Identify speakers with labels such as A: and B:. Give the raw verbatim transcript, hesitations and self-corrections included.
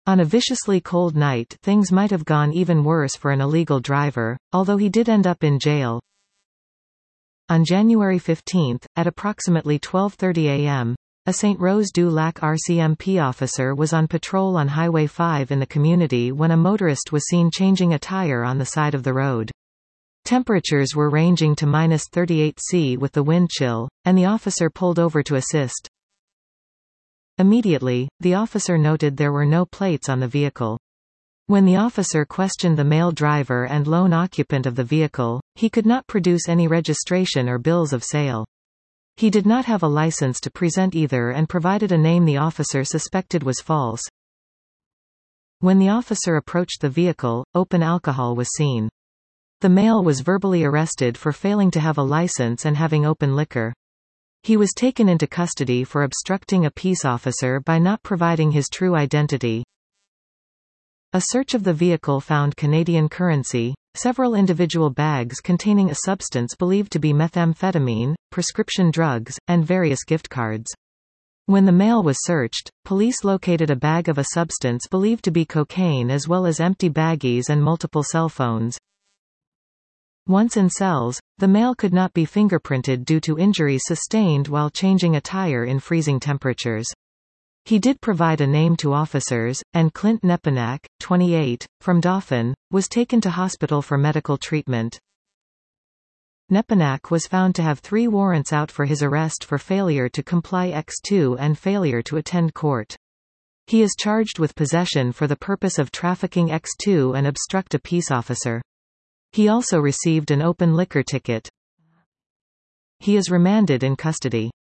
A: On a viciously cold night, things might have gone even worse for an illegal driver, although he did end up in jail. On January fifteenth, at approximately twelve thirty a m, a Saint Rose du Lac R C M P officer was on patrol on Highway five in the community when a motorist was seen changing a tire on the side of the road. Temperatures were ranging to minus thirty-eight Celsius with the wind chill, and the officer pulled over to assist. Immediately, the officer noted there were no plates on the vehicle. When the officer questioned the male driver and lone occupant of the vehicle, he could not produce any registration or bills of sale. He did not have a license to present either and provided a name the officer suspected was false. When the officer approached the vehicle, open alcohol was seen. The male was verbally arrested for failing to have a license and having open liquor. He was taken into custody for obstructing a peace officer by not providing his true identity. A search of the vehicle found Canadian currency, several individual bags containing a substance believed to be methamphetamine, prescription drugs, and various gift cards. When the male was searched, police located a bag of a substance believed to be cocaine as well as empty baggies and multiple cell phones. Once in cells, the male could not be fingerprinted due to injuries sustained while changing a tire in freezing temperatures. He did provide a name to officers, and Clint Nepinak, twenty-eight, from Dauphin, was taken to hospital for medical treatment. Nepinak was found to have three warrants out for his arrest for failure to comply X two and failure to attend court. He is charged with possession for the purpose of trafficking X two and obstruct a peace officer. He also received an open liquor ticket. He is remanded in custody.